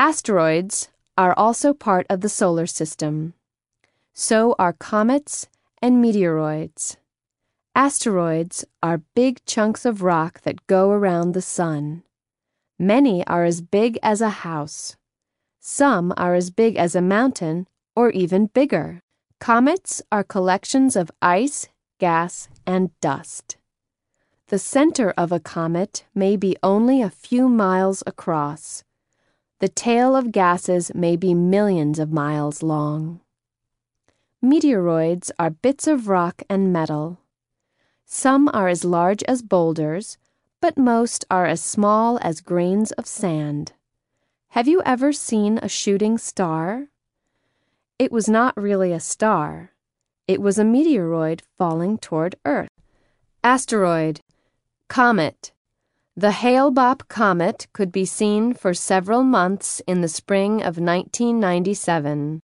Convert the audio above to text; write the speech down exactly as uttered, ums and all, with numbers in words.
Asteroids are also part of the solar system. So are comets and meteoroids. Asteroids are big chunks of rock that go around the sun. Many are as big as a house. Some are as big as a mountain or even bigger. Comets are collections of ice, gas, and dust. The center of a comet may be only a few miles across. The tail of gases may be millions of miles long. Meteoroids are bits of rock and metal. Some are as large as boulders, but most are as small as grains of sand. Have you ever seen a shooting star? It was not really a star. It was a meteoroid falling toward Earth. Asteroid. Comet. The Hale-Bopp comet could be seen for several months in the spring of nineteen ninety-seven.